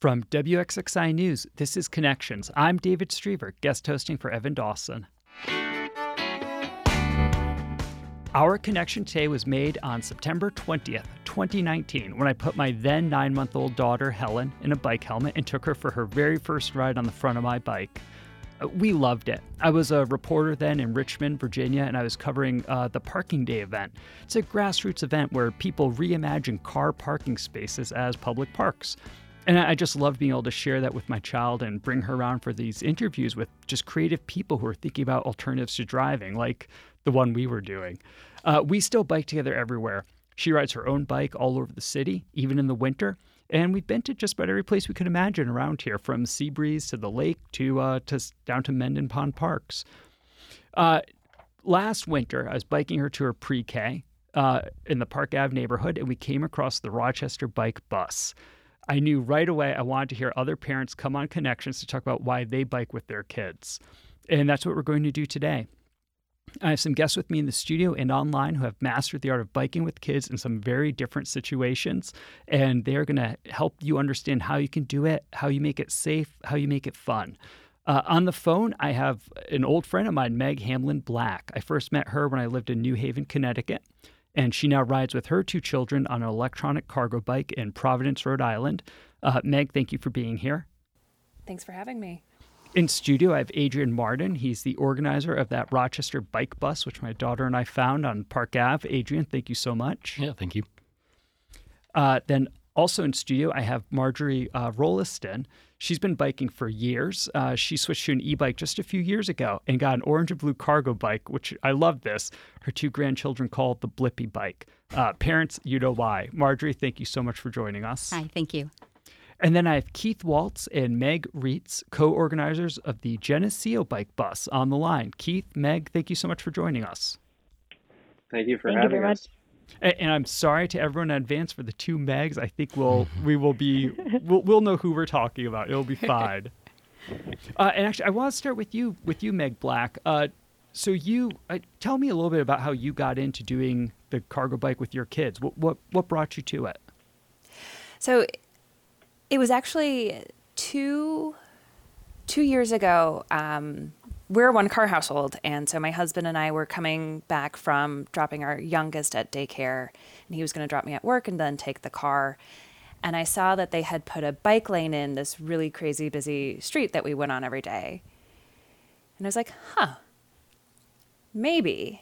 From WXXI News, this is Connections. I'm David Strever, guest hosting for Evan Dawson. Our connection today was made on September 20th, 2019, when I put my then 9-month-old daughter, Helen, in a bike helmet and took her for her very first ride on the front of my bike. We loved it. I was a reporter then in Richmond, Virginia, and I was covering the Parking Day event. It's a grassroots event where people reimagine car parking spaces as public parks. And I just love being able to share that with my child and bring her around for these interviews with just creative people who are thinking about alternatives to driving, like the one we were doing. We still bike together everywhere. She rides her own bike all over the city, even in the winter. And we've been to just about every place we could imagine around here, from Seabreeze to the lake to down to Mendon Pond Parks. Last winter, I was biking her to her pre-K in the Park Ave neighborhood, and we came across the Rochester Bike Bus. I knew right away I wanted to hear other parents come on Connections to talk about why they bike with their kids. And that's what we're going to do today. I have some guests with me in the studio and online who have mastered the art of biking with kids in some very different situations. And they're going to help you understand how you can do it, how you make it safe, how you make it fun. On the phone, I have an old friend of mine, Meg Hamlin Black. I first met her when I lived in New Haven, Connecticut. And she now rides with her 2 children on an electronic cargo bike in Providence, Rhode Island. Meg, thank you for being here. Thanks for having me. In studio, I have Adrian Martin. He's the organizer of that Rochester Bike Bus, which my daughter and I found on Park Ave. Adrian, thank you so much. Yeah, thank you. Then also in studio, I have Marjorie Rolliston. She's been biking for years. She switched to an e-bike just a few years ago and got an orange and blue cargo bike, which I love this. Her 2 grandchildren call it the Blippy bike. Parents, you know why. Marjorie, thank you so much for joining us. Hi, thank you. And then I have Keith Waltz and Meg Reitz, co-organizers of the Geneseo Bike Bus, on the line. Keith, Meg, thank you so much for joining us. Thank you for having us. And I'm sorry to everyone in advance for the 2 Megs. I think we'll know who we're talking about. It'll be fine. And actually, I want to start with you, Meg Black. So you tell me a little bit about how you got into doing the cargo bike with your kids. What brought you to it? So it was actually two years ago. We're a 1-car household, and so my husband and I were coming back from dropping our youngest at daycare, and he was going to drop me at work and then take the car. And I saw that they had put a bike lane in this really crazy busy street that we went on every day. And I was like, maybe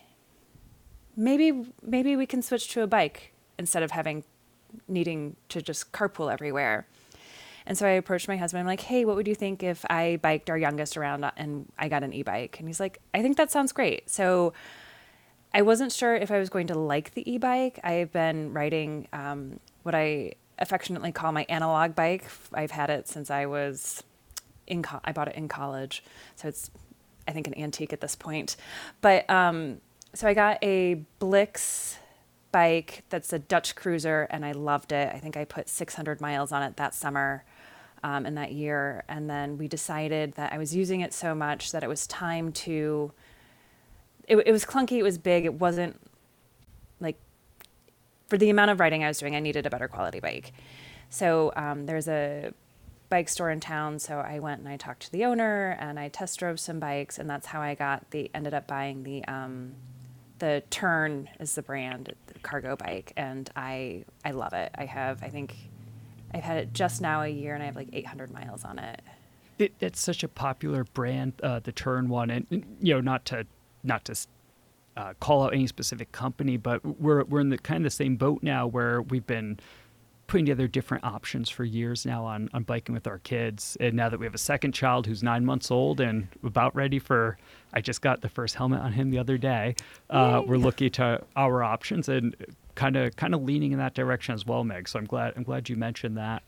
we can switch to a bike instead of needing to just carpool everywhere. And so I approached my husband. I'm like, hey, what would you think if I biked our youngest around and I got an e-bike? And he's like, I think that sounds great. So I wasn't sure if I was going to like the e-bike. I've been riding what I affectionately call my analog bike. I've had it since I was I bought it in college. So it's, I think, an antique at this point. But so I got a Blix bike that's a Dutch cruiser, and I loved it. I think I put 600 miles on it that summer in that year. And then we decided that I was using it so much that it was time to, it was clunky, it was big, it wasn't like, for the amount of riding I was doing, I needed a better quality bike. So there's a bike store in town, so I went and I talked to the owner and I test drove some bikes, and that's how I ended up buying the Tern is the brand, the cargo bike, and I love it. I think I've had it just now a year, and I have like 800 miles on it. It's such a popular brand, the Tern one, and not to call out any specific company, but we're in the kind of the same boat now, where we've been putting together different options for years now on biking with our kids. And now that we have a second child who's 9 months old and about ready I just got the first helmet on him the other day. We're looking to our options and kind of leaning in that direction as well, Meg. So I'm glad you mentioned that.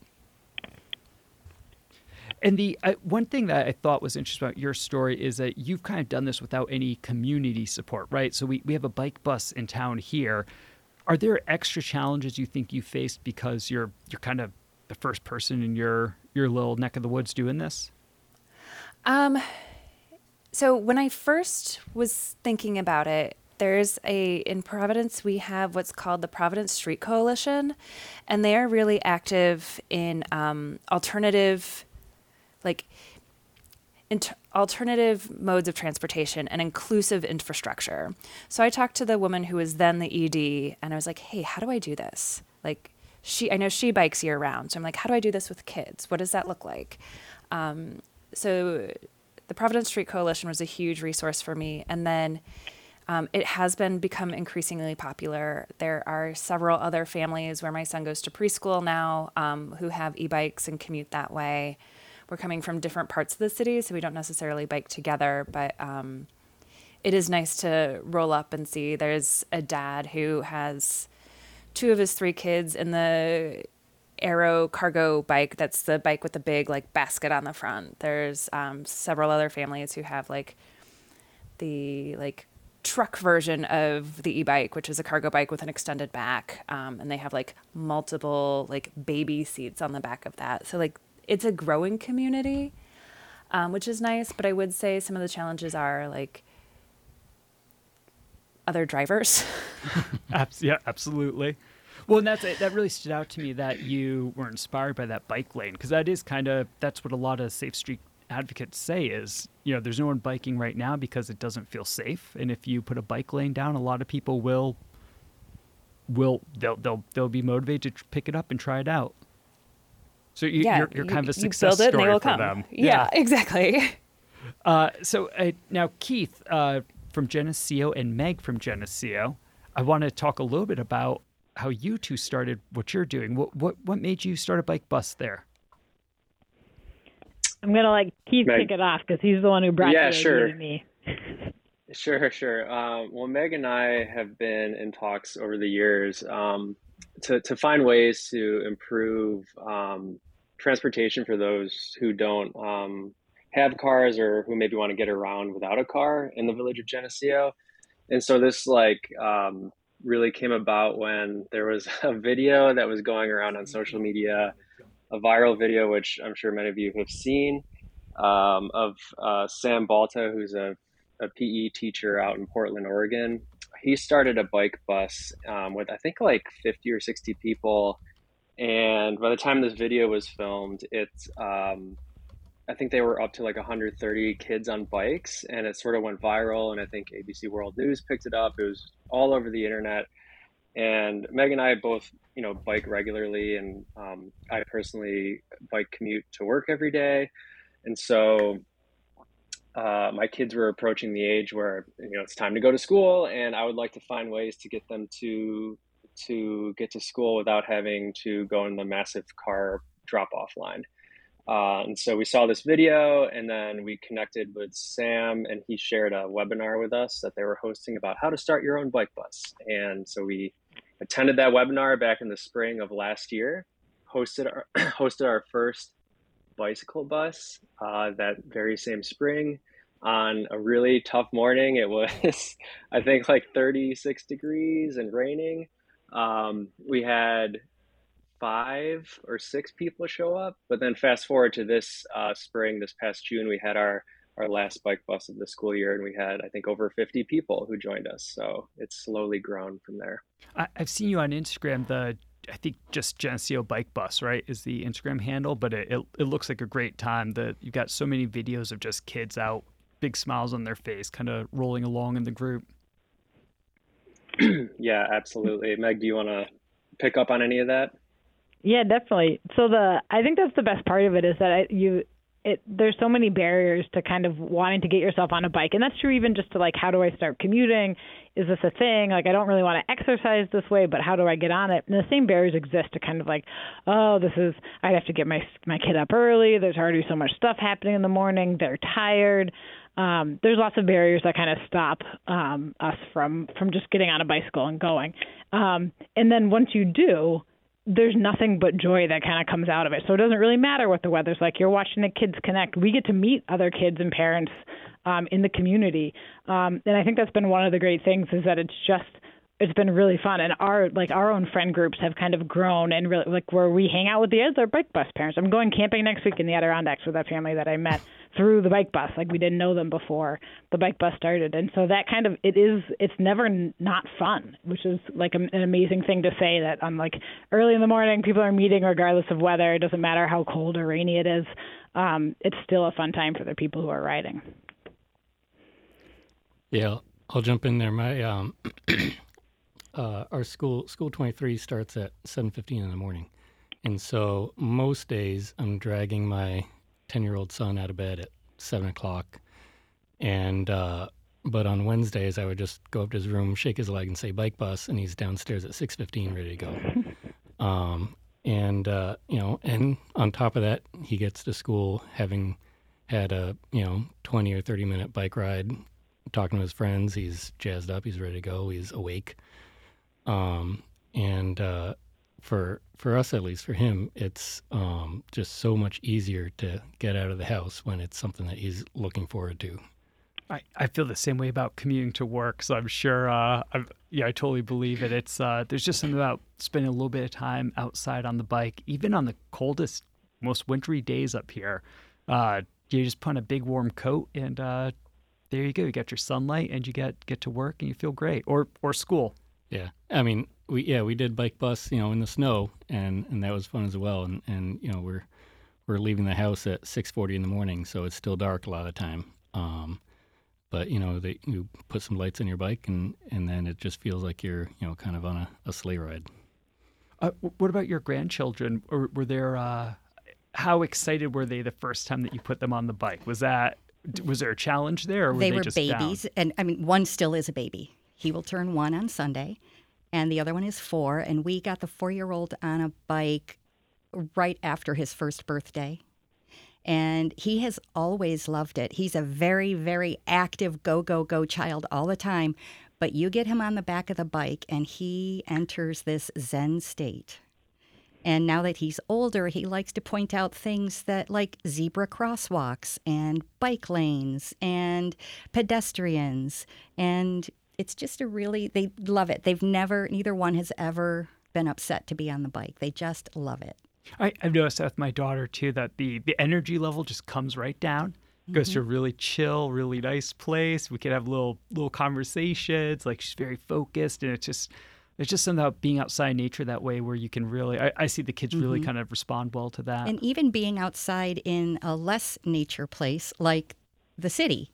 And the one thing that I thought was interesting about your story is that you've kind of done this without any community support, right? So we have a bike bus in town here. Are there extra challenges you think you faced because you're kind of the first person in your little neck of the woods doing this? So when I first was thinking about it, In Providence, we have what's called the Providence Street Coalition, and they are really active in alternative modes of transportation and inclusive infrastructure. So I talked to the woman who was then the ED, and I was like, hey, how do I do this? Like, I know she bikes year round. So I'm like, how do I do this with kids? What does that look like? So the Providence Street Coalition was a huge resource for me. And then it has become increasingly popular. There are several other families where my son goes to preschool now who have e-bikes and commute that way. We're coming from different parts of the city, so we don't necessarily bike together, but it is nice to roll up and see. There's a dad who has 2 of his 3 kids in the Aero cargo bike. That's the bike with the big basket on the front. There's several other families who have the truck version of the e-bike, which is a cargo bike with an extended back, and they have multiple baby seats on the back of that. So it's a growing community, which is nice. But I would say some of the challenges are other drivers. Yeah, absolutely. Well, and that really stood out to me that you were inspired by that bike lane, because that's what a lot of Safe Street advocates say is, there's no one biking right now because it doesn't feel safe. And if you put a bike lane down, a lot of people they'll be motivated to pick it up and try it out. So you're kind of a success story and they will for come. Them. Yeah, exactly. So now Keith from Geneseo and Meg from Geneseo, I want to talk a little bit about how you two started what you're doing. What made you start a bike bus there? I'm going to let Keith kick it off because he's the one who brought the idea to me. Sure. Well, Meg and I have been in talks over the years to find ways to improve transportation for those who don't have cars or who maybe want to get around without a car in the village of Geneseo. And so this really came about when there was a video that was going around on social media, a viral video, which I'm sure many of you have seen, of Sam Balta, who's a PE teacher out in Portland, Oregon. He started a bike bus with I think 50 or 60 people. And by the time this video was filmed, I think they were up to 130 kids on bikes, and it sort of went viral. And I think ABC World News picked it up. It was all over the internet. And Meg and I both, bike regularly, and I personally bike commute to work every day. And so my kids were approaching the age where, it's time to go to school, and I would like to find ways to get them to get to school without having to go in the massive car drop-off line. And so we saw this video, and then we connected with Sam, and he shared a webinar with us that they were hosting about how to start your own bike bus. And so we attended that webinar back in the spring of last year, hosted our first bicycle bus that very same spring on a really tough morning. It was, I think, 36 degrees and raining. We had 5 or 6 people show up, but then fast forward to this spring, this past June, we had our last bike bus of the school year, and we had, I think, over 50 people who joined us. So it's slowly grown from there. I've seen you on Instagram. I think just Geneseo Bike Bus, right, is the Instagram handle, but it looks like a great time. You've got so many videos of just kids out, big smiles on their face, kind of rolling along in the group. Yeah, absolutely. Meg, do you want to pick up on any of that? Yeah, definitely. So I think that's the best part of it is that there's so many barriers to kind of wanting to get yourself on a bike. And that's true even just to how do I start commuting? Is this a thing? I don't really want to exercise this way, but how do I get on it? And the same barriers exist to kind of I'd have to get my kid up early. There's already so much stuff happening in the morning. They're tired. There's lots of barriers that kind of stop us from just getting on a bicycle and going. And then once you do, there's nothing but joy that kind of comes out of it. So it doesn't really matter what the weather's like. You're watching the kids connect. We get to meet other kids and parents in the community. And I think that's been one of the great things is that it's been really fun. And our own friend groups have kind of grown and really where we hang out with the other bike bus parents. I'm going camping next week in the Adirondacks with that family that I met through the bike bus. Like we didn't know them before the bike bus started. And so that kind of, it's never not fun, which is like an amazing thing to say, that on like early in the morning, people are meeting regardless of weather. It doesn't matter how cold or rainy it is. It's still a fun time for the people who are riding. Yeah, I'll jump in there. My our school 23 starts at 7:15 in the morning, and so most days I'm dragging my 10-year-old son out of bed at 7 o'clock, and but on Wednesdays I would just go up to his room, shake his leg, and say bike bus, and he's downstairs at 6:15 ready to go. And and on top of that, he gets to school having had a 20 or 30-minute bike ride, talking to his friends. He's jazzed up. He's ready to go. He's awake. For us, at least for him, it's just so much easier to get out of the house when it's something that he's looking forward to. I feel the same way about commuting to work, so I'm sure I totally believe it. It's there's just something about spending a little bit of time outside on the bike, even on the coldest, most wintry days up here. You just put on a big warm coat, and there you go. You got your sunlight, and you get to work, and you feel great, or school. Yeah, I mean, we did bike bus, in the snow, and that was fun as well. And we're leaving the house at 6:40 in the morning, so it's still dark a lot of the time. But you put some lights on your bike, and then it just feels like you're kind of on a sleigh ride. What about your grandchildren? Or were there? How excited were they the first time that you put them on the bike? Was there a challenge there, or were they were just babies? down? And I mean, one still is a baby. He will turn 1 on Sunday, and the other one is 4. And we got the 4-year-old on a bike right after his first birthday. And he has always loved it. He's a very, very active go, go, go child all the time. But you get him on the back of the bike, and he enters this Zen state. And now that he's older, he likes to point out things that like zebra crosswalks and bike lanes and pedestrians. And it's just they love it. Neither one has ever been upset to be on the bike. They just love it. I've noticed that with my daughter too, that the energy level just comes right down. Goes to a really chill, really nice place. We can have little conversations. Like she's very focused, and it's just something about being outside in nature that way where you can really. I see the kids really kind of respond well to that. And even being outside in a less nature place like the city,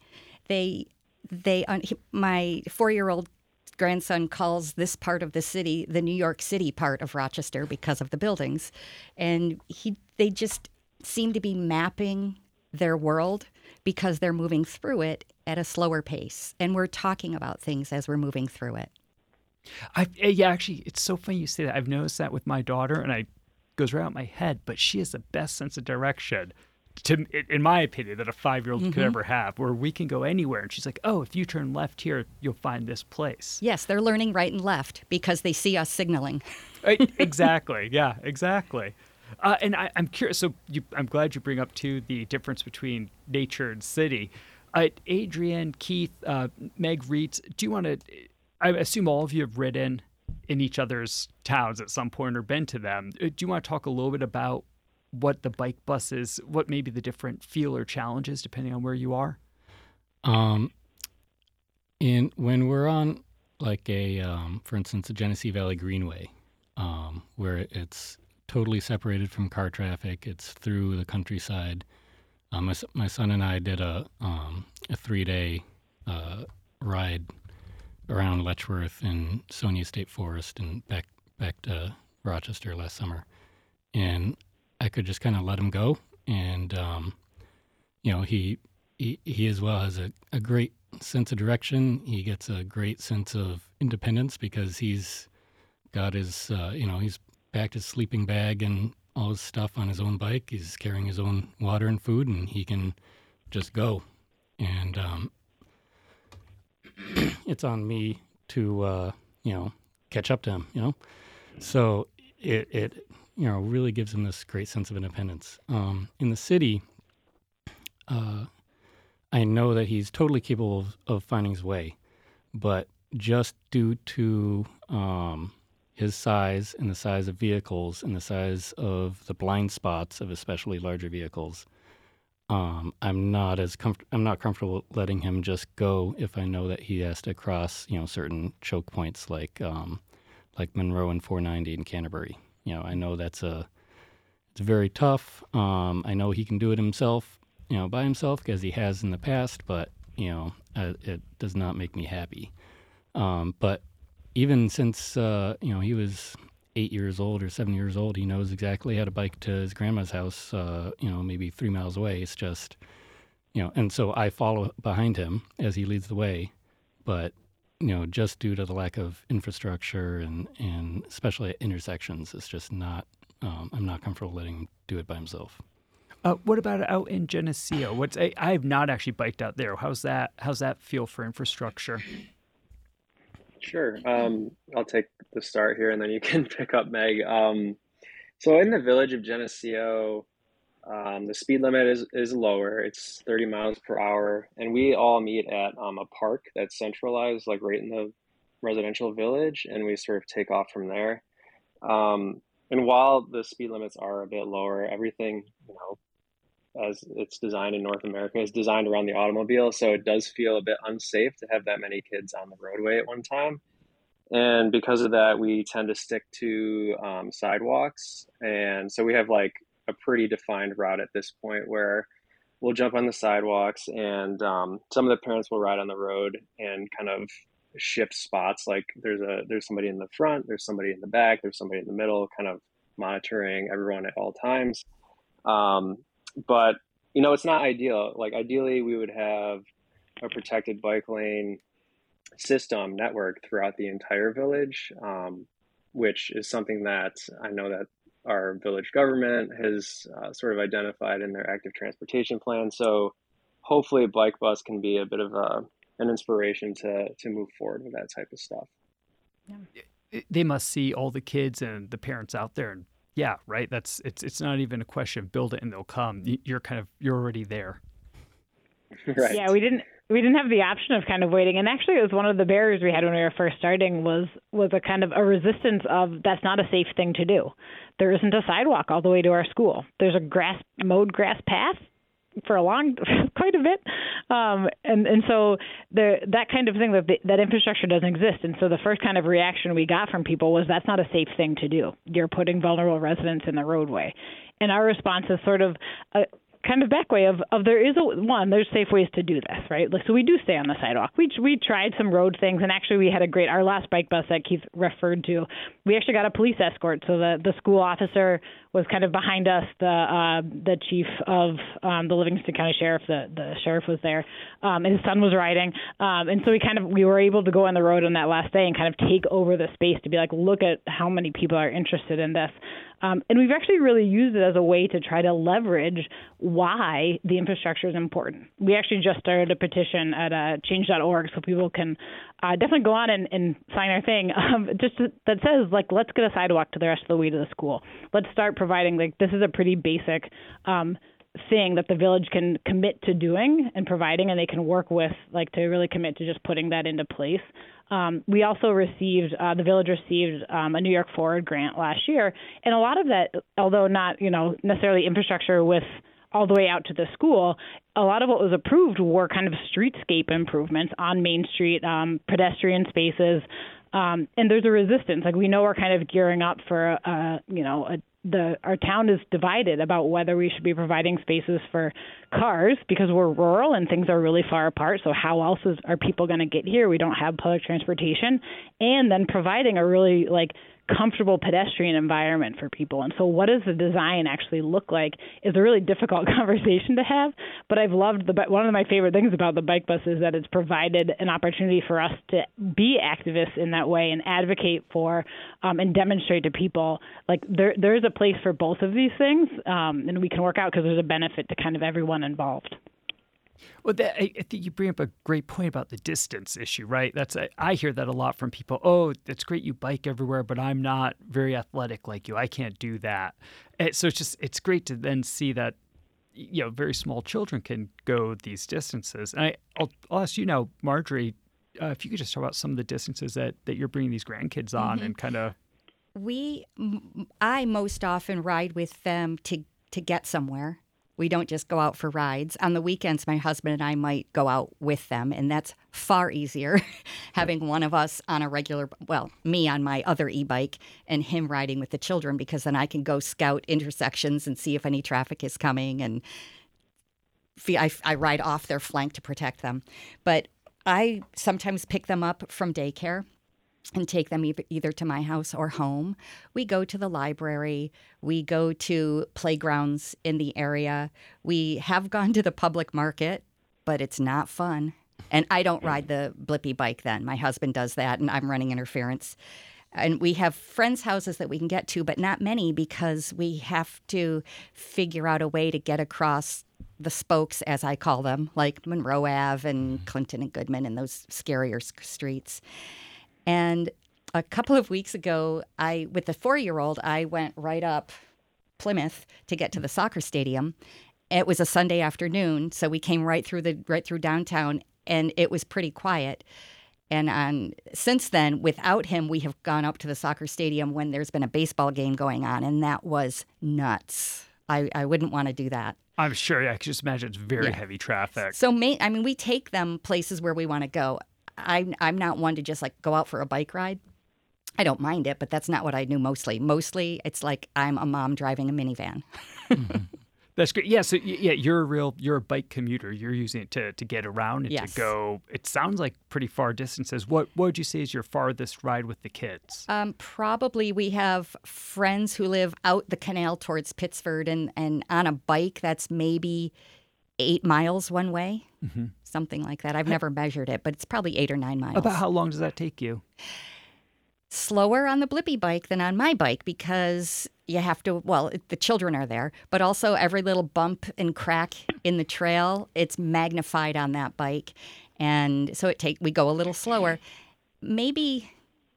my 4-year-old grandson calls this part of the city the New York City part of Rochester because of the buildings. And they just seem to be mapping their world because they're moving through it at a slower pace. And we're talking about things as we're moving through it. Actually, it's so funny you say that. I've noticed that with my daughter, and it goes right out my head, but she has the best sense of direction, in my opinion, that a 5-year-old could ever have, where we can go anywhere. And she's like, oh, if you turn left here, you'll find this place. Yes, they're learning right and left because they see us signaling. Exactly. Yeah, exactly. And I'm curious. So I'm glad you bring up, too, the difference between nature and city. Adrian, Keith, Meg, Reitz, do you want to... I assume all of you have ridden in each other's towns at some point or been to them. Do you want to talk a little bit about what the bike bus is, what maybe the different feel or challenges depending on where you are? When we're on like for instance, a Genesee Valley Greenway, where it's totally separated from car traffic, it's through the countryside. My son and I did a 3-day ride around Letchworth and Sonia State Forest and back to Rochester last summer, and I could just kind of let him go, and he as well has a great sense of direction. He gets a great sense of independence because he's got his he's packed his sleeping bag and all his stuff on his own bike. He's carrying his own water and food, and he can just go. And it's on me to catch up to him. So it really gives him this great sense of independence. In the city, I know that he's totally capable of finding his way, but just due to his size and the size of vehicles and the size of the blind spots of especially larger vehicles, I'm not comfortable letting him just go if I know that he has to cross, certain choke points like Monroe and 490 in Canterbury. I know it's very tough. I know he can do it himself, by himself because he has in the past, but it does not make me happy. But even since he was 8 years old or 7 years old, he knows exactly how to bike to his grandma's house, maybe 3 miles away. It's just, and so I follow behind him as he leads the way. But, just due to the lack of infrastructure and especially at intersections, it's just not, I'm not comfortable letting him do it by himself. What about out in Geneseo? I have not actually biked out there. How's that feel for infrastructure? Sure. I'll take the start here and then you can pick up, Meg. So in the village of Geneseo, the speed limit is lower. It's 30 miles per hour. And we all meet at a park that's centralized, like right in the residential village. And we sort of take off from there. And while the speed limits are a bit lower, everything, as it's designed in North America, is designed around the automobile. So it does feel a bit unsafe to have that many kids on the roadway at one time. And because of that, we tend to stick to sidewalks. And so we have like a pretty defined route at this point where we'll jump on the sidewalks and some of the parents will ride on the road and kind of shift spots. Like there's somebody in the front, there's somebody in the back, there's somebody in the middle, kind of monitoring everyone at all times. But, it's not ideal. Like ideally we would have a protected bike lane system network throughout the entire village, which is something that I know that our village government has sort of identified in their active transportation plan. So hopefully Bike Bus can be a bit of an inspiration to move forward with that type of stuff. Yeah. They must see all the kids and the parents out there and yeah, right. It's not even a question of build it and they'll come. You're already there. Right. Yeah, we didn't have the option of kind of waiting, and actually it was one of the barriers we had when we were first starting was a kind of a resistance of that's not a safe thing to do. There isn't a sidewalk all the way to our school. There's a mowed grass path for quite a bit, and so that kind of thing that infrastructure doesn't exist. And so the first kind of reaction we got from people was that's not a safe thing to do. You're putting vulnerable residents in the roadway, and our response is sort of kind of back way of there's safe ways to do this, right? So we do stay on the sidewalk. We tried some road things, and actually we had our last bike bus that Keith referred to, we actually got a police escort. So the school officer was kind of behind us. The chief of the Livingston County Sheriff, the sheriff was there, and his son was riding. And so we were able to go on the road on that last day and kind of take over the space to be like, look at how many people are interested in this. And we've actually really used it as a way to try to leverage why the infrastructure is important. We actually just started a petition at change.org so people can definitely go on and sign our thing that says, like, let's get a sidewalk to the rest of the way to the school. Let's start providing, this is a pretty basic thing that the village can commit to doing and providing, and they can work with, to really commit to just putting that into place. We also the village received a New York Forward grant last year. And a lot of that, although not, necessarily infrastructure with all the way out to the school, a lot of what was approved were kind of streetscape improvements on Main Street, pedestrian spaces. And there's a resistance. We know we're kind of gearing up for, our town is divided about whether we should be providing spaces for cars because we're rural and things are really far apart. So how else are people going to get here? We don't have public transportation, and then providing a really comfortable pedestrian environment for people. And so what does the design actually look like is a really difficult conversation to have. But I've loved one of my favorite things about the bike bus is that it's provided an opportunity for us to be activists in that way and advocate for and demonstrate to people there is a place for both of these things, and we can work out because there's a benefit to kind of everyone involved. Well, I think you bring up a great point about the distance issue, right? I hear that a lot from people. Oh, it's great you bike everywhere, but I'm not very athletic like you. I can't do that. And so it's great to then see that very small children can go these distances. And I'll ask you now, Marjorie, if you could just talk about some of the distances that you're bringing these grandkids on and kind of. I most often ride with them to get somewhere, We don't just go out for rides. On the weekends, my husband and I might go out with them, and that's far easier having one of us on a regular, well, me on my other e-bike and him riding with the children, because then I can go scout intersections and see if any traffic is coming, and I ride off their flank to protect them. But I sometimes pick them up from daycare and take them either to my house or home. We go to the library. We go to playgrounds in the area. We have gone to the public market, but it's not fun. And I don't ride the Blippi bike then. My husband does that, and I'm running interference. And we have friends' houses that we can get to, but not many, because we have to figure out a way to get across the spokes, as I call them, like Monroe Ave and Clinton and Goodman and those scarier streets. And a couple of weeks ago, with the 4-year-old, I went right up Plymouth to get to the soccer stadium. It was a Sunday afternoon, so we came right through downtown, and it was pretty quiet. And since then, without him, we have gone up to the soccer stadium when there's been a baseball game going on, and that was nuts. I wouldn't want to do that. I'm sure. I can just imagine it's very heavy traffic. So, we take them places where we want to go. I'm not one to just like go out for a bike ride. I don't mind it, but that's not what I do mostly. Mostly, it's like I'm a mom driving a minivan. Mm-hmm. That's great. Yeah. So you're a bike commuter. You're using it to get around and to go. It sounds like pretty far distances. What would you say is your farthest ride with the kids? Probably we have friends who live out the canal towards Pittsford, and on a bike that's maybe 8 miles one way, something like that. I've never measured it, but it's probably 8 or 9 miles. About how long does that take you? Slower on the Blippi bike than on my bike, because you have to, the children are there, but also every little bump and crack in the trail, it's magnified on that bike. And so we go a little slower, maybe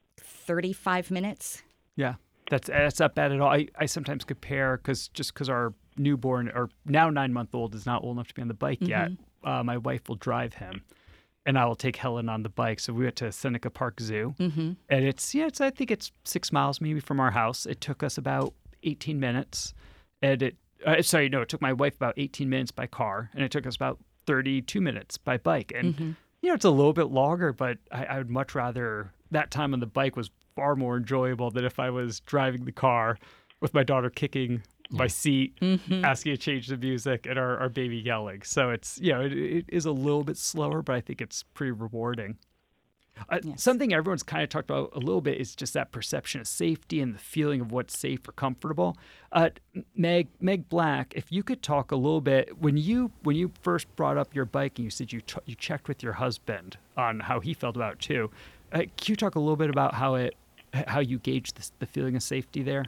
35 minutes. Yeah, that's not bad at all. I sometimes compare, because our newborn, or now 9-month-old, is not old enough to be on the bike yet. My wife will drive him, and I will take Helen on the bike. So we went to Seneca Park Zoo, and I think it's 6 miles maybe from our house. It took us about 18 minutes, and it took my wife about 18 minutes by car, and it took us about 32 minutes by bike. And it's a little bit longer, but I would much rather, that time on the bike was far more enjoyable than if I was driving the car with my daughter kicking my seat, asking to change the music, and our baby yelling. So it's, it is a little bit slower, but I think it's pretty rewarding. Something everyone's kind of talked about a little bit is just that perception of safety and the feeling of what's safe or comfortable. Meg Black, if you could talk a little bit, when you first brought up your bike and you said you checked with your husband on how he felt about it too, can you talk a little bit about how you gauge the feeling of safety there?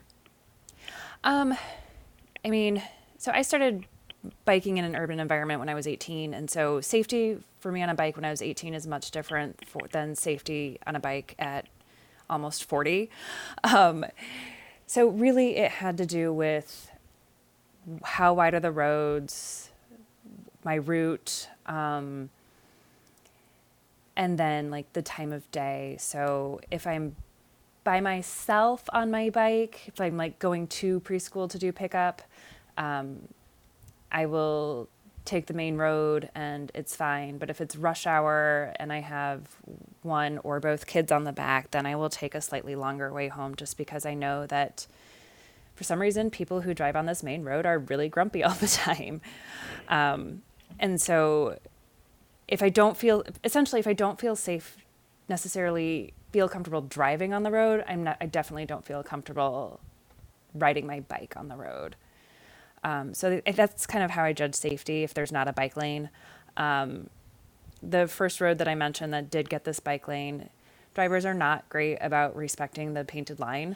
So I started biking in an urban environment when I was 18. And so safety for me on a bike when I was 18 is much different than safety on a bike at almost 40. So really it had to do with how wide are the roads, my route, and then like the time of day. So if I'm by myself on my bike, if I'm like going to preschool to do pickup, I will take the main road and it's fine. But if it's rush hour and I have one or both kids on the back, then I will take a slightly longer way home, just because I know that for some reason people who drive on this main road are really grumpy all the time. And so if I don't feel safe, necessarily feel comfortable driving on the road, I definitely don't feel comfortable riding my bike on the road. So that's kind of how I judge safety if there's not a bike lane. The first road that I mentioned that did get this bike lane, drivers are not great about respecting the painted line.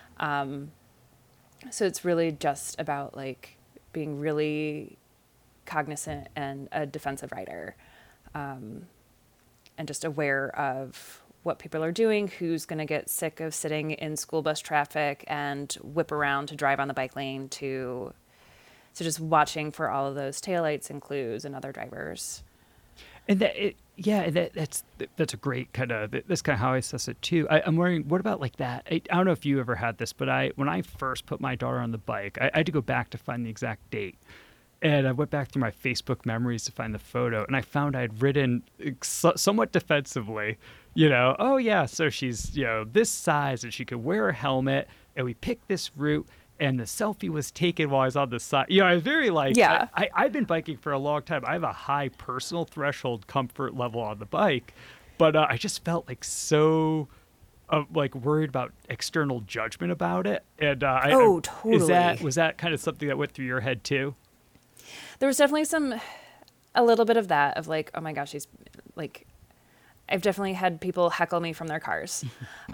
So it's really just about like being really cognizant and a defensive rider, and just aware of what people are doing, who's going to get sick of sitting in school bus traffic and whip around to drive on the bike lane, to just watching for all of those taillights and clues and other drivers. And that's a great that's kind of how I assess it too. I'm wondering, what about like that? I don't know if you ever had this, but when I first put my daughter on the bike, I had to go back to find the exact date. And I went back through my Facebook memories to find the photo, and I found I'd written somewhat defensively, oh yeah, so she's, this size and she could wear a helmet, and we picked this route, and the selfie was taken while I was on the side. I was very Yeah. I've been biking for a long time. I have a high personal threshold comfort level on the bike, but I just felt like so worried about external judgment about it. And totally. Was that kind of something that went through your head too? There was definitely a little bit of that, of like, oh my gosh, she's like, I've definitely had people heckle me from their cars.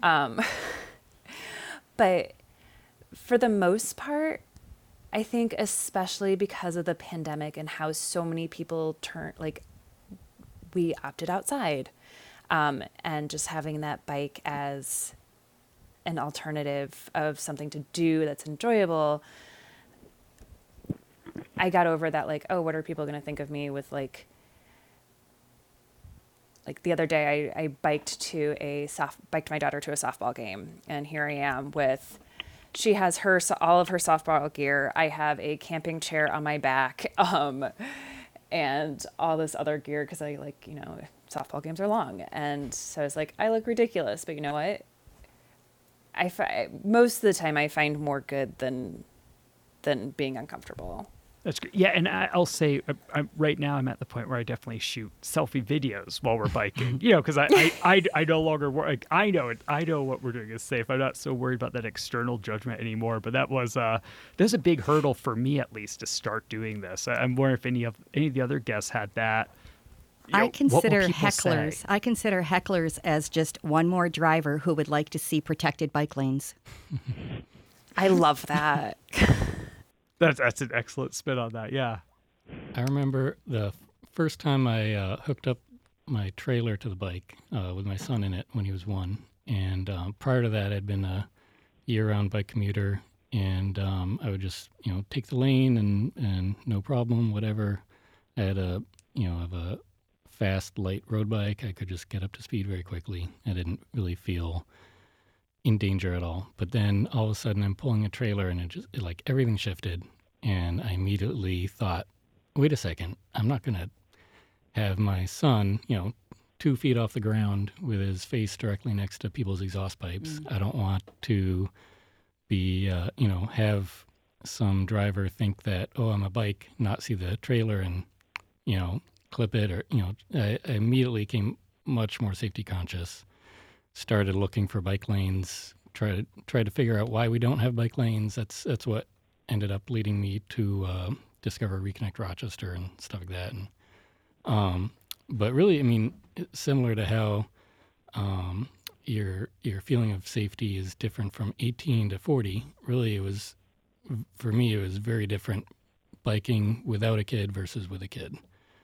But for the most part, I think especially because of the pandemic and how so many people we opted outside, and just having that bike as an alternative of something to do that's enjoyable, I got over that, like, oh, what are people going to think of me with like the other day I biked my daughter to a softball game, and here I am she has all of her softball gear. I have a camping chair on my back, and all this other gear, because I softball games are long. And so I was like, I look ridiculous, but you know what? Most of the time I find more good than being uncomfortable. That's great. Yeah, and I'll say, right now I'm at the point where I definitely shoot selfie videos while we're biking. Because I no longer work. I know what we're doing is safe. I'm not so worried about that external judgment anymore. But there's a big hurdle for me, at least, to start doing this. I'm wondering if any of the other guests had that. I consider hecklers. Say? I consider hecklers as just one more driver who would like to see protected bike lanes. I love that. That's an excellent spin on that. Yeah. I remember the first time I hooked up my trailer to the bike with my son in it when he was 1. And prior to that, I'd been a year-round bike commuter, and I would just, take the lane and no problem, whatever. I had have a fast, light road bike. I could just get up to speed very quickly. I didn't really feel in danger at all. But then all of a sudden I'm pulling a trailer, and it everything shifted, and I immediately thought, wait a second, I'm not going to have my son, 2 feet off the ground with his face directly next to people's exhaust pipes. I don't want to be, have some driver think that, oh, I'm a bike, not see the trailer and, clip it, or, I immediately became much more safety conscious. Started looking for bike lanes, tried to figure out why we don't have bike lanes. That's what ended up leading me to discover Reconnect Rochester and stuff like that. And but really, similar to how your feeling of safety is different from 18 to 40. Really, for me it was very different biking without a kid versus with a kid.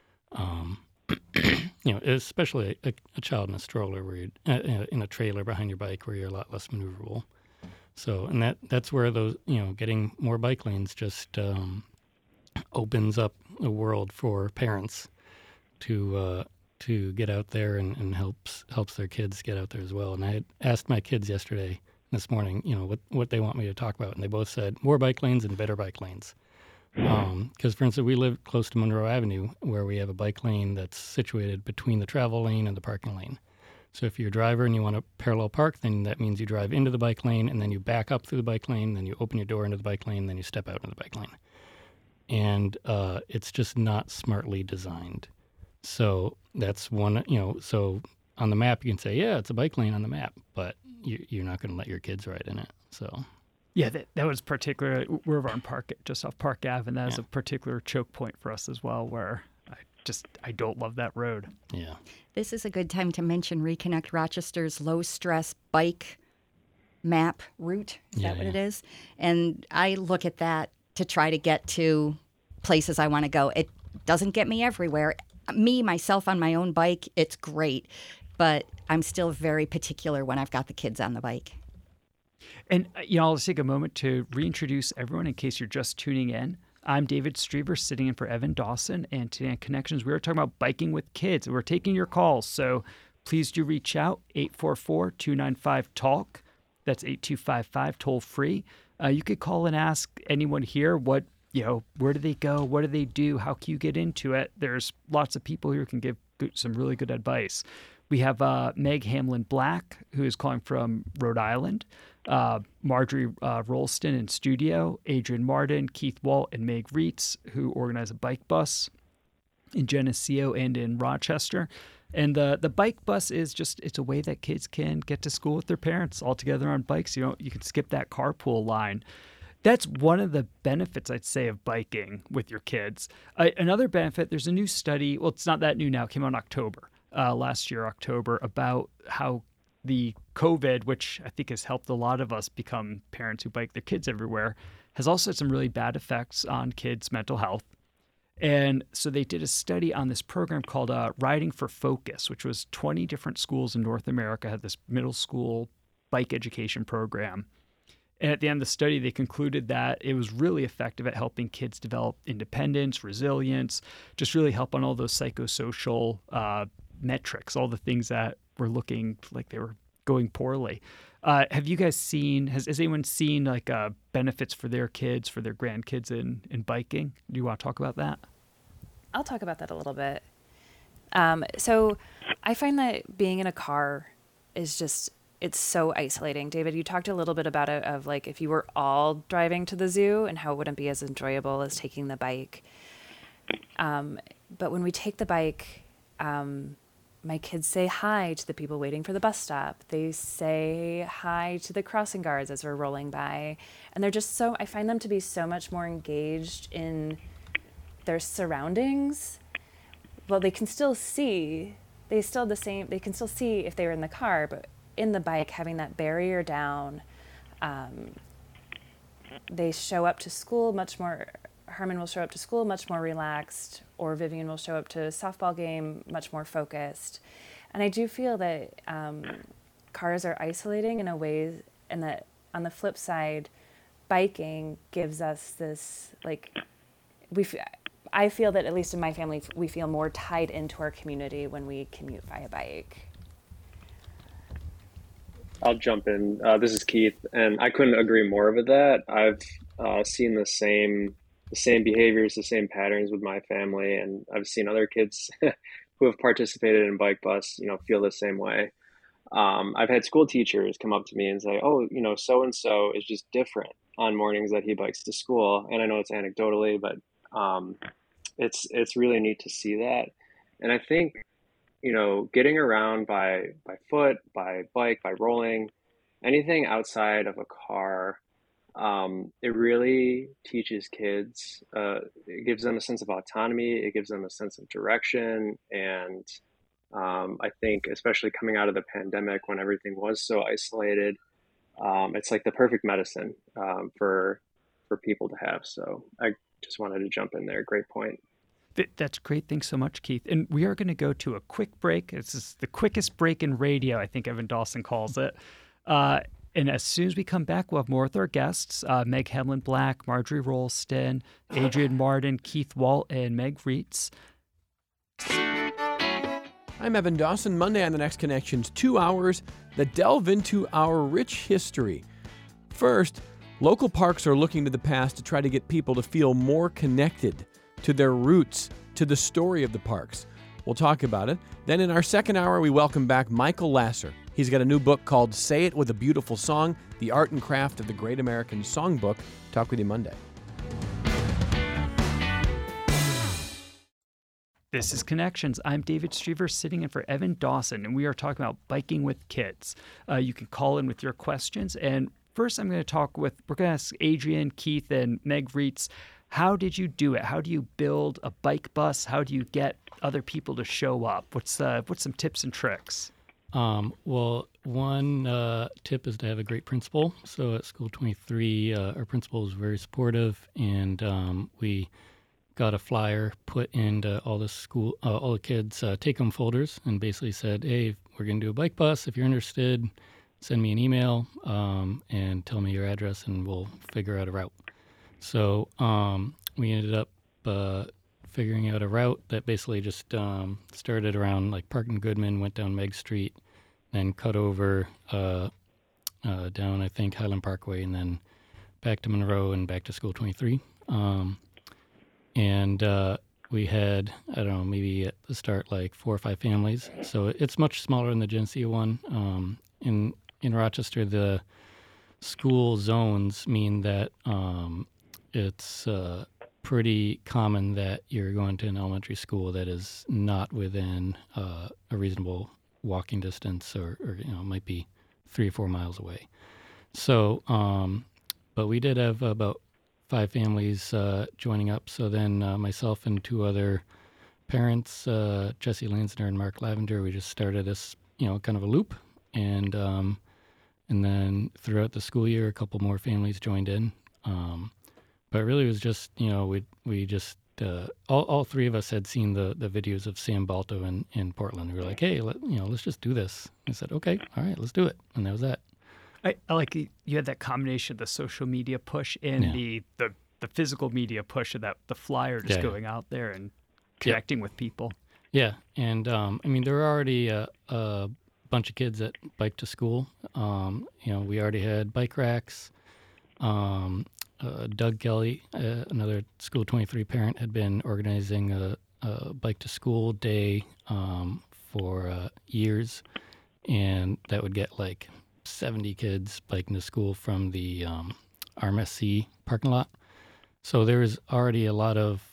Especially a child in a stroller, where you're in a trailer behind your bike, where you're a lot less maneuverable. So, and that's where those, getting more bike lanes just opens up a world for parents to get out there and helps their kids get out there as well. And I had asked my kids this morning, what they want me to talk about, and they both said more bike lanes and better bike lanes. Because, for instance, we live close to Monroe Avenue, where we have a bike lane that's situated between the travel lane and the parking lane. So if you're a driver and you want to parallel park, then that means you drive into the bike lane, and then you back up through the bike lane, then you open your door into the bike lane, then you step out into the bike lane. And it's just not smartly designed. So that's one, so on the map you can say, yeah, it's a bike lane on the map, but you're not going to let your kids ride in it, so... Yeah, that was particular. We're over on just off Park Ave, and that is a particular choke point for us as well, where I don't love that road. Yeah. This is a good time to mention Reconnect Rochester's low-stress bike map route. Is that what it is? And I look at that to try to get to places I want to go. It doesn't get me everywhere. Myself on my own bike, it's great. But I'm still very particular when I've got the kids on the bike. And, I'll just take a moment to reintroduce everyone in case you're just tuning in. I'm David Strieber, sitting in for Evan Dawson, and today on Connections, we are talking about biking with kids. We're taking your calls, so please do reach out, 844-295-TALK. That's 8255, toll free. You could call and ask anyone here what where do they go? What do they do? How can you get into it? There's lots of people who can give some really good advice. We have Meg Hamlin Black, who is calling from Rhode Island, Marjorie Rolston in studio, Adrian Martin, Keith Walt, and Meg Reitz, who organize a bike bus in Geneseo and in Rochester. And the bike bus is it's a way that kids can get to school with their parents all together on bikes. You can skip that carpool line. That's one of the benefits, I'd say, of biking with your kids. Another benefit, there's a new study. Well, it's not that new now. It came out in October, last year, October, about how the COVID, which I think has helped a lot of us become parents who bike their kids everywhere, has also had some really bad effects on kids' mental health. And so they did a study on this program called Riding for Focus, which was 20 different schools in North America had this middle school bike education program. And at the end of the study, they concluded that it was really effective at helping kids develop independence, resilience, just really help on all those psychosocial metrics, all the things that were looking like they were going poorly. Have you guys seen, has anyone seen like benefits for their kids, for their grandkids in biking? Do you want to talk about that? I'll talk about that a little bit. So I find that being in a car is it's so isolating. David, you talked a little bit about it, of like if you were all driving to the zoo and how it wouldn't be as enjoyable as taking the bike. But when we take the bike, my kids say hi to the people waiting for the bus stop. They say hi to the crossing guards as we're rolling by. And they're just I find them to be so much more engaged in their surroundings. Well, they can still see, they can still see if they were in the car, but in the bike, having that barrier down, they show up to school much more, Herman will show up to school much more relaxed, or Vivian will show up to a softball game much more focused. And I do feel that cars are isolating in a way, and that on the flip side, biking gives us this, like, I feel that at least in my family, we feel more tied into our community when we commute via bike. I'll jump in. This is Keith, and I couldn't agree more with that. I've seen the same behaviors, the same patterns with my family, and I've seen other kids who have participated in bike bus, feel the same way. I've had school teachers come up to me and say, "Oh, so and so is just different on mornings that he bikes to school." And I know it's anecdotally, but it's really neat to see that. And I think, getting around by foot, by bike, by rolling, anything outside of a car, it really teaches kids, it gives them a sense of autonomy, it gives them a sense of direction. And I think especially coming out of the pandemic when everything was so isolated, it's like the perfect medicine for people to have. So I just wanted to jump in there. Great point. That's great. Thanks so much, Keith. And we are going to go to a quick break. This is the quickest break in radio, I think Evan Dawson calls it. And as soon as we come back, we'll have more with our guests, Meg Hamlin Black, Marjorie Rolston, Adrian Martin, Keith Walt, and Meg Reitz. I'm Evan Dawson. Monday on The Next Connections, 2 hours that delve into our rich history. First, local parks are looking to the past to try to get people to feel more connected to their roots, to the story of the parks. We'll talk about it. Then in our second hour, we welcome back Michael Lasser. He's got a new book called Say It With a Beautiful Song, The Art and Craft of the Great American Songbook. Talk with you Monday. This is Connections. I'm David Strever, sitting in for Evan Dawson, and we are talking about biking with kids. You can call in with your questions. And first, we're going to ask Adrian, Keith, and Meg Reitz, how did you do it? How do you build a bike bus? How do you get other people to show up? What's some tips and tricks? Well, one tip is to have a great principal. So at School 23, our principal was very supportive, and we got a flyer put into all the kids' take-home folders, and basically said, "Hey, we're going to do a bike bus. If you're interested, send me an email and tell me your address, and we'll figure out a route." So we ended up figuring out a route that basically just started around like Park and Goodman, went down Meg Street, then cut over down, I think, Highland Parkway, and then back to Monroe and back to School 23. and we had, I don't know, maybe at the start like 4 or 5 families. So it's much smaller than the Geneseo one. In Rochester, the school zones mean that it's pretty common that you're going to an elementary school that is not within a reasonable walking distance, or might be 3 or 4 miles away. So, but we did have about 5 families joining up. So then myself and 2 other parents, Jesse Lansner and Mark Lavender, we just started this, kind of a loop, and then throughout the school year, a couple more families joined in. But really, it was just we just all 3 of us had seen the videos of Sam Balto in Portland. We were like, hey, let's just do this. I said, okay, all right, let's do it, and that was that. I like you had that combination of the social media push and the physical media push of that the flyer just going out there and connecting with people. Yeah, and there were already a bunch of kids that bike to school. We already had bike racks. Doug Kelly, another School 23 parent, had been organizing a bike to school day for years, and that would get like 70 kids biking to school from the RMSC parking lot. So there was already a lot of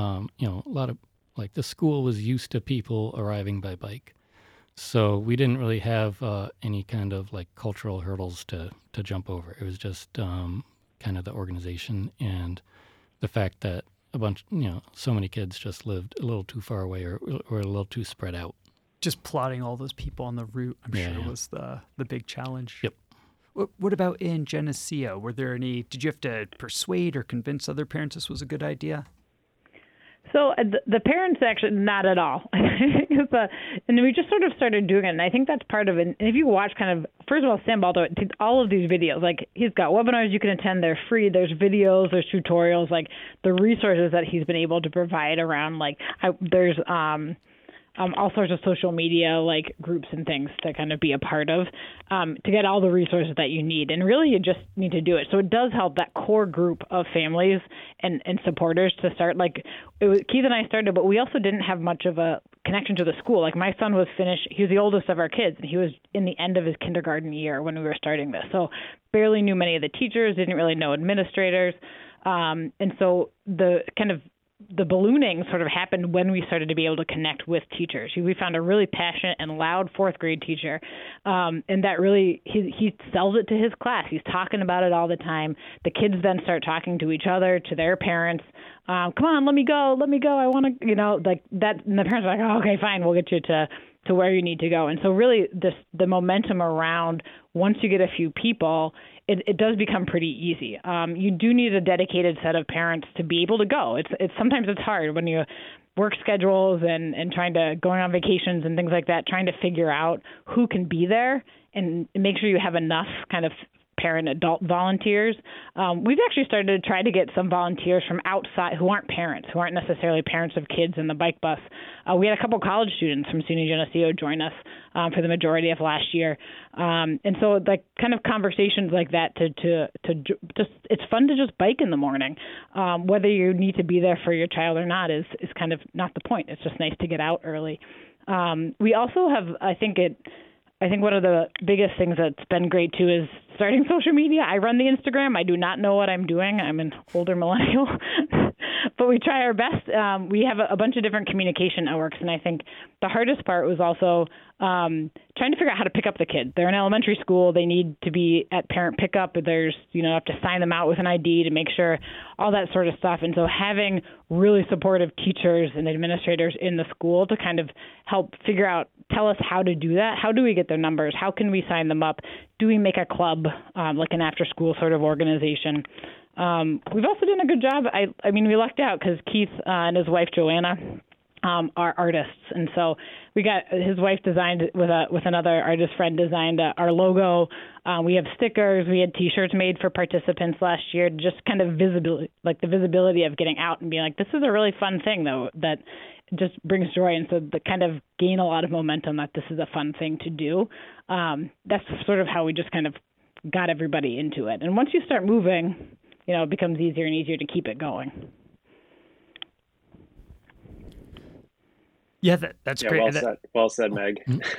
like the school was used to people arriving by bike. So we didn't really have any kind of like cultural hurdles to jump over. It was just kind of the organization and the fact that a bunch, so many kids just lived a little too far away or a little too spread out. Just plotting all those people on the route, I'm sure, was the big challenge. Yep. What about in Geneseo? Did you have to persuade or convince other parents this was a good idea? So the parents actually, not at all. And we just sort of started doing it. And I think that's part of it. And if you watch first of all, Sam Balto, all of these videos, like he's got webinars you can attend. They're free. There's videos, there's tutorials, like the resources that he's been able to provide around, there's all sorts of social media like groups and things to kind of be a part of to get all the resources that you need. And really, you just need to do it. So it does help that core group of families and supporters to start. Like Keith and I started, but we also didn't have much of a connection to the school. Like my son was finished. He was the oldest of our kids, and he was in the end of his kindergarten year when we were starting this. So barely knew many of the teachers, didn't really know administrators. And so the ballooning sort of happened when we started to be able to connect with teachers. We found a really passionate and loud 4th grade teacher, and that really, he sells it to his class. He's talking about it all the time. The kids then start talking to each other, to their parents. Come on, let me go. I want to, like that. And the parents are like, oh, okay, fine, we'll get you to where you need to go. And so really the momentum around, once you get a few people, it does become pretty easy. You do need a dedicated set of parents to be able to go. Sometimes it's hard when you work schedules and going on vacations and things like that, trying to figure out who can be there and make sure you have enough kind of parent adult volunteers. We've actually started to try to get some volunteers from outside who aren't parents, who aren't necessarily parents of kids in the bike bus. We had a couple college students from SUNY Geneseo join us for the majority of last year. And so like kind of conversations like that to just, it's fun to just bike in the morning. Whether you need to be there for your child or not is kind of not the point. It's just nice to get out early. We also have, I think one of the biggest things that's been great too is starting social media. I run the Instagram. I do not know what I'm doing. I'm an older millennial, but we try our best. We have a bunch of different communication networks, and I think the hardest part was also trying to figure out how to pick up the kids. They're in elementary school. They need to be at parent pickup. There's, have to sign them out with an ID to make sure all that sort of stuff. And so having really supportive teachers and administrators in the school to kind of help tell us how to do that. How do we get their numbers? How can we sign them up? Do we make a club, like an after-school sort of organization? We've also done a good job. I mean, we lucked out because Keith and his wife, Joanna, are artists. And so we got his wife designed with another artist friend designed our logo. We have stickers. We had T-shirts made for participants last year, just kind of the visibility of getting out and being like, this is a really fun thing, though, that just brings joy. And so the kind of gain a lot of momentum that this is a fun thing to do. That's sort of how we just kind of got everybody into it. And once you start moving, it becomes easier and easier to keep it going. Yeah, that's great. Well said, Meg.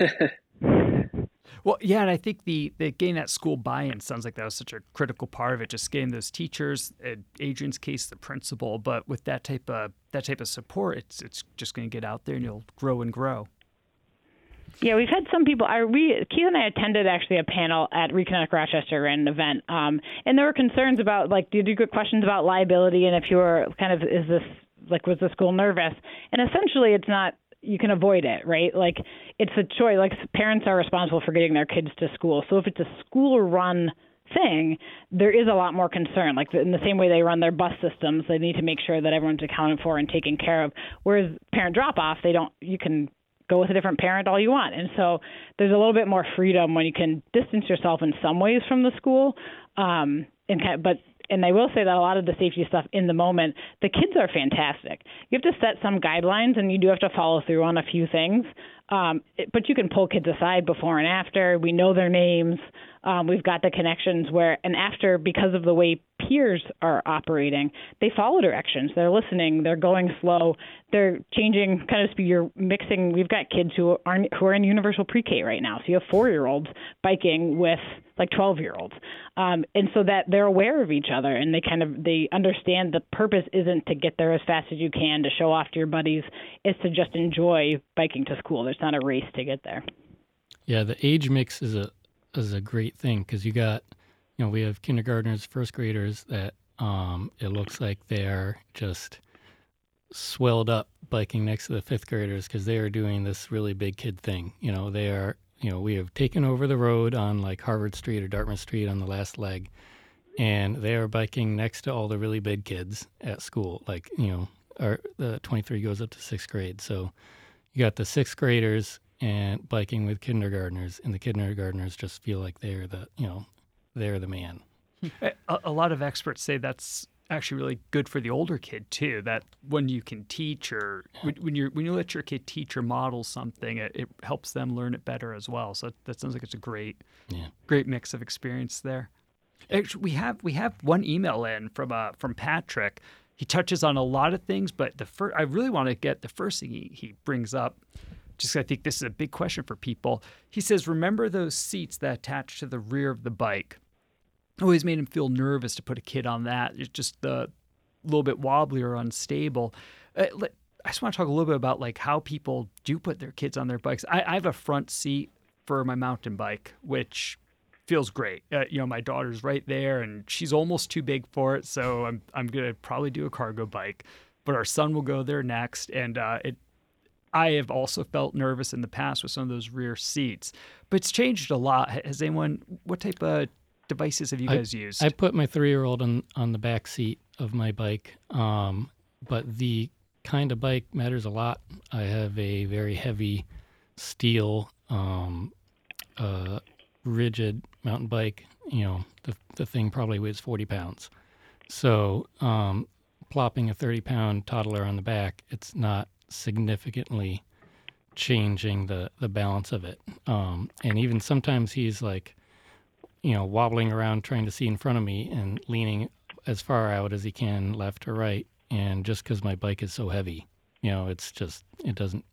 Well, yeah, and I think the getting that school buy-in sounds like that was such a critical part of it. Just getting those teachers, in Adrian's case, the principal. But with that type of support, it's just going to get out there and you'll grow and grow. Yeah, we've had some people. Keith and I attended actually a panel at Reconnect Rochester, an event, and there were concerns about, like, did you get questions about liability, and if you were kind of, was the school nervous? And essentially, it's not. You can avoid it, right? Like, it's a choice. Like, parents are responsible for getting their kids to school. So if it's a school-run thing, there is a lot more concern. Like, in the same way they run their bus systems, they need to make sure that everyone's accounted for and taken care of. Whereas parent drop-off, you can go with a different parent all you want. And so there's a little bit more freedom when you can distance yourself in some ways from the school. And I will say that a lot of the safety stuff in the moment, the kids are fantastic. You have to set some guidelines, and you do have to follow through on a few things. But you can pull kids aside before and after. We know their names. We've got the connections after, because of the way peers are operating, they follow directions. They're listening. They're going slow. They're changing kind of speed. You're mixing. We've got kids who are in universal pre-K right now. So you have 4-year-olds biking with like 12-year-olds. And so that they're aware of each other, and they understand the purpose isn't to get there as fast as you can to show off to your buddies. It's to just enjoy biking to school. There's not a race to get there. Yeah, the age mix is a great thing, because we have kindergartners, first graders that it looks like they are just swelled up biking next to the fifth graders because they are doing this really big kid thing. They are, we have taken over the road on like Harvard Street or Dartmouth Street on the last leg, and they are biking next to all the really big kids at school. Like, the 23 goes up to sixth grade. So you got the sixth graders and biking with kindergartners, and the kindergartners just feel like they're the man. A lot of experts say that's actually really good for the older kid too. That when you can teach, or when you let your kid teach or model something, it helps them learn it better as well. So that sounds like it's a great mix of experience there. Actually, we have one email in from Patrick. He touches on a lot of things, but I really want to get the first thing he brings up. Just I think this is a big question for people. He says, remember those seats that attach to the rear of the bike? Always made him feel nervous to put a kid on that. It's just a little bit wobbly or unstable. I just want to talk a little bit about like how people do put their kids on their bikes. I have a front seat for my mountain bike, which feels great. My daughter's right there, and she's almost too big for it, so I'm gonna probably do a cargo bike. But our son will go there next, and I have also felt nervous in the past with some of those rear seats, but it's changed a lot. What type of devices have you guys used? I put my 3-year-old on the back seat of my bike, but the kind of bike matters a lot. I have a very heavy steel, rigid mountain bike. The thing probably weighs 40 pounds. So plopping a 30-pound toddler on the back, it's not significantly changing the balance of it. And even sometimes he's like, wobbling around trying to see in front of me and leaning as far out as he can left or right. And just because my bike is so heavy, it doesn't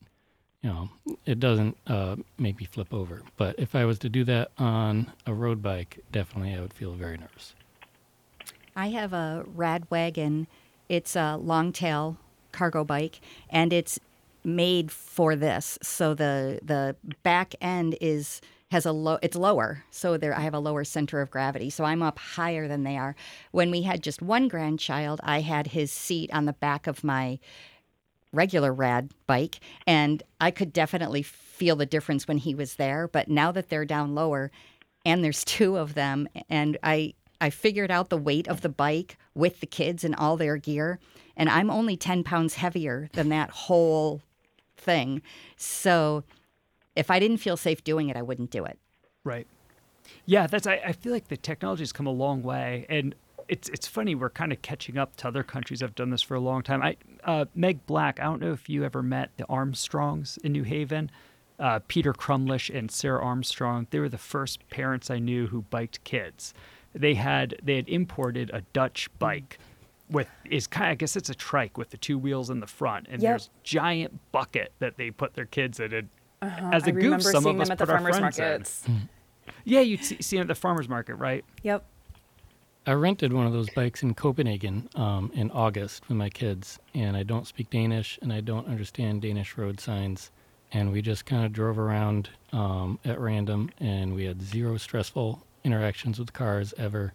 make me flip over. But if I was to do that on a road bike, definitely I would feel very nervous. I have a Rad Wagon. It's a long-tail cargo bike, and it's made for this. So the back end it's lower, so I have a lower center of gravity, so I'm up higher than they are. When we had just one grandchild, I had his seat on the back of my regular Rad bike, and I could definitely feel the difference when he was there. But now that they're down lower, and there's 2 of them, and I figured out the weight of the bike with the kids and all their gear, and I'm only 10 pounds heavier than that whole thing. So if I didn't feel safe doing it, I wouldn't do it. Right. Yeah, I feel like the technology has come a long way, and it's funny, we're kind of catching up to other countries that have done this for a long time. Meg Black, I don't know if you ever met the Armstrongs in New Haven. Peter Crumlish and Sarah Armstrong, they were the first parents I knew who biked kids. They had imported a Dutch bike, I guess it's a trike with the two wheels in the front, and Yep. there's giant bucket that they put their kids in. And as I a goof, remember some seeing of us them at the put our farmers friends in. markets. Yeah, you'd see them at the farmers market, right? Yep. I rented one of those bikes in Copenhagen in August with my kids, and I don't speak Danish, and I don't understand Danish road signs. And we just kind of drove around at random, and we had zero stressful interactions with cars ever.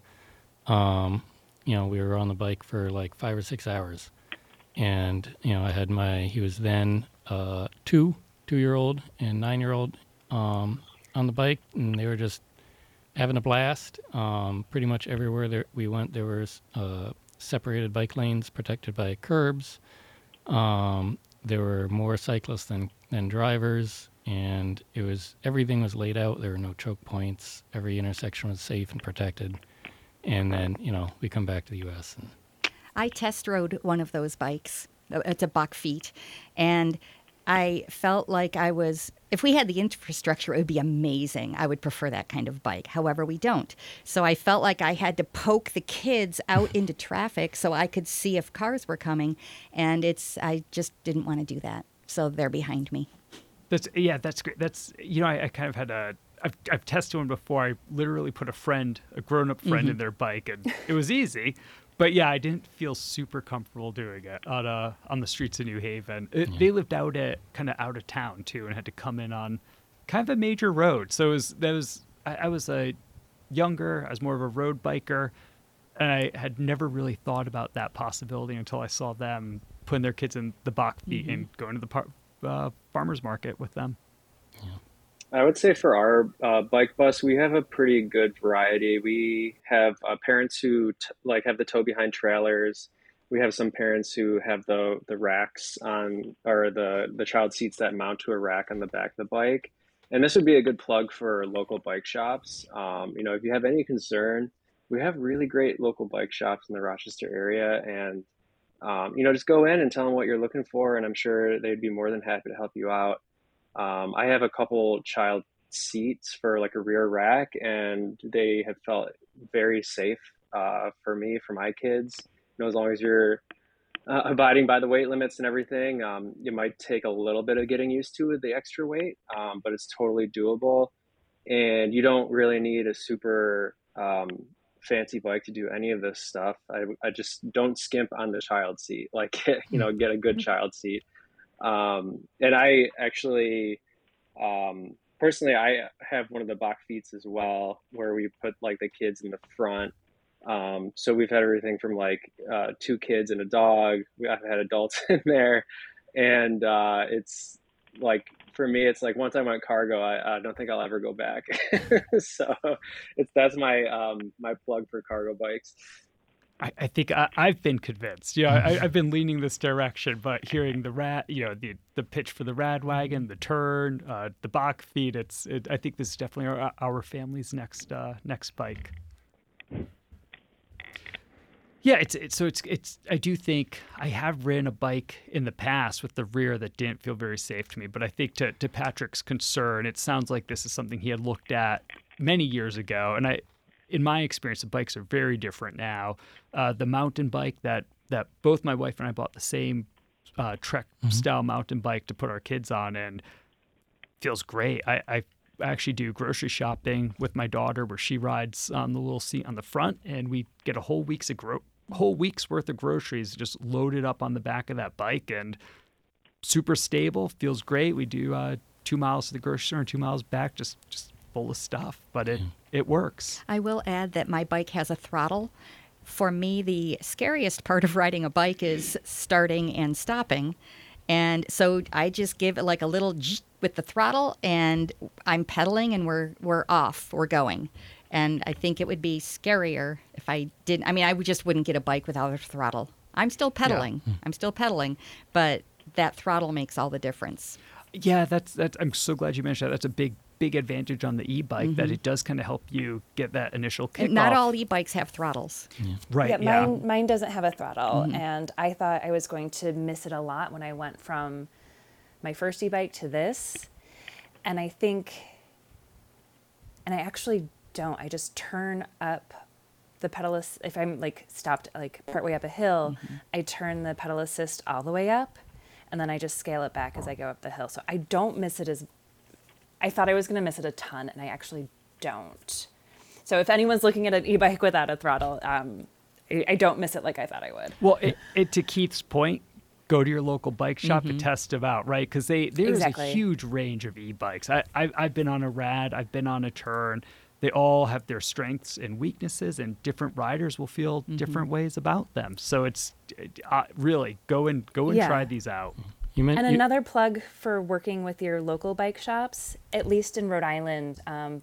We were on the bike for like 5 or 6 hours. And, I had he was then 2-year-old and 9-year-old on the bike, and they were just having a blast. Pretty much everywhere we went, there was separated bike lanes protected by curbs. There were more cyclists than drivers, and everything was laid out. There were no choke points. Every intersection was safe and protected. And then, we come back to the U.S. and I test rode one of those bikes. It's a Bach Feet. And I felt like if we had the infrastructure, it would be amazing. I would prefer that kind of bike. However, we don't. So I felt like I had to poke the kids out into traffic so I could see if cars were coming. And I just didn't want to do that. So they're behind me. That's great. I kind of had I've tested one before. I literally put a grown-up friend in their bike, and it was easy. But yeah, I didn't feel super comfortable doing it on the streets of New Haven. They lived out of town too, and had to come in on kind of a major road. So I was younger. I was more of a road biker, and I had never really thought about that possibility until I saw them putting their kids in the Bach Feet and going to the farmers market with them. Yeah. I would say for our bike bus, we have a pretty good variety. We have parents who have the tow behind trailers. We have some parents who have the racks on, or the child seats that mount to a rack on the back of the bike. And this would be a good plug for local bike shops. If you have any concern, we have really great local bike shops in the Rochester area, and just go in and tell them what you're looking for, and I'm sure they'd be more than happy to help you out. I have a couple child seats for like a rear rack, and they have felt very safe for my kids. As long as you're abiding by the weight limits and everything, it might take a little bit of getting used to with the extra weight, but it's totally doable. And you don't really need a super fancy bike to do any of this stuff. I just don't skimp on the child seat. Get a good child seat. And I actually, personally, I have one of the Bach Feets as well, where we put like the kids in the front. So we've had everything from 2 kids and a dog. I've had adults in there, and it's like, for me, it's like once I went cargo, I don't think I'll ever go back. So that's my my plug for cargo bikes. I think I've been convinced. I've been leaning this direction, but hearing the pitch for the Rad Wagon, the Turn, the Bach Feet, I think this is definitely our family's next bike. Yeah, it's. I do think I have ridden a bike in the past with the rear that didn't feel very safe to me, but I think to Patrick's concern, it sounds like this is something he had looked at many years ago, and in my experience, the bikes are very different now. The mountain bike that both my wife and I bought the same Trek style mountain bike to put our kids on, and feels great. I actually do grocery shopping with my daughter, where she rides on the little seat on the front, and we get a whole week's worth of groceries just loaded up on the back of that bike, and super stable, feels great. We do 2 miles to the grocery store and 2 miles back, just full of stuff, but it works. I will add that my bike has a throttle. For me, the scariest part of riding a bike is starting and stopping. And so I just give it like a little with the throttle, and I'm pedaling, and we're off, we're going. And I think it would be scarier if I didn't. I mean, I just wouldn't get a bike without a throttle. I'm still pedaling. Yeah. I'm still pedaling, but that throttle makes all the difference. Yeah, that's. I'm so glad you mentioned that. That's a big advantage on the e-bike, that it does kind of help you get that initial kickoff. Not all e-bikes have throttles. Yeah. Right. Yeah, mine doesn't have a throttle, and I thought I was going to miss it a lot when I went from my first e-bike to this, and I actually don't. I just turn up the pedal, if I'm like stopped like partway up a hill, I turn the pedal assist all the way up, and then I just scale it back as I go up the hill. So I don't miss it as, I thought I was going to miss it a ton, and I actually don't. So if anyone's looking at an e-bike without a throttle, I don't miss it like I thought I would. Well, to Keith's point, go to your local bike shop to test them out, right? Because there's a huge range of e-bikes. I've been on a Rad, I've been on a Turn. They all have their strengths and weaknesses, and different riders will feel different ways about them. So it's really go and try these out. Another plug for working with your local bike shops, at least in Rhode Island,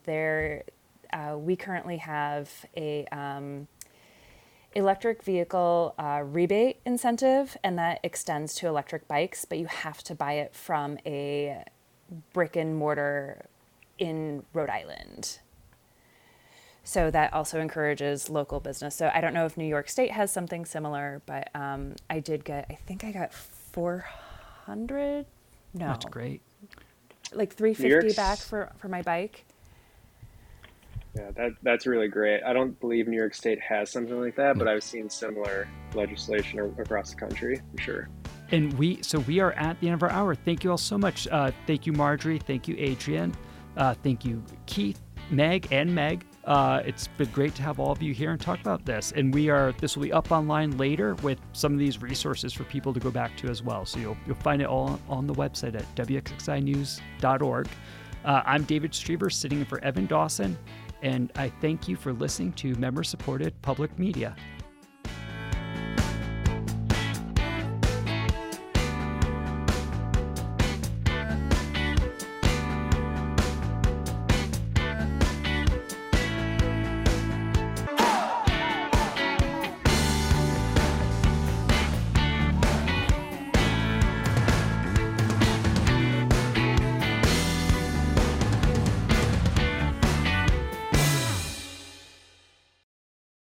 we currently have a electric vehicle rebate incentive, and that extends to electric bikes, but you have to buy it from a brick and mortar in Rhode Island. So that also encourages local business. So I don't know if New York State has something similar, but I got 400. No, that's great. Like 350 back for my bike. Yeah, that's really great. I don't believe New York State has something like that, but I've seen similar legislation across the country for sure. And we are at the end of our hour. Thank you all so much. Thank you, Marjorie. Thank you, Adrian. Thank you, Keith, Meg. It's been great to have all of you here and talk about this. And this will be up online later with some of these resources for people to go back to as well. So you'll find it all on the website at wxinews.org. I'm David Strieber, sitting in for Evan Dawson, and I thank you for listening to member-supported public media.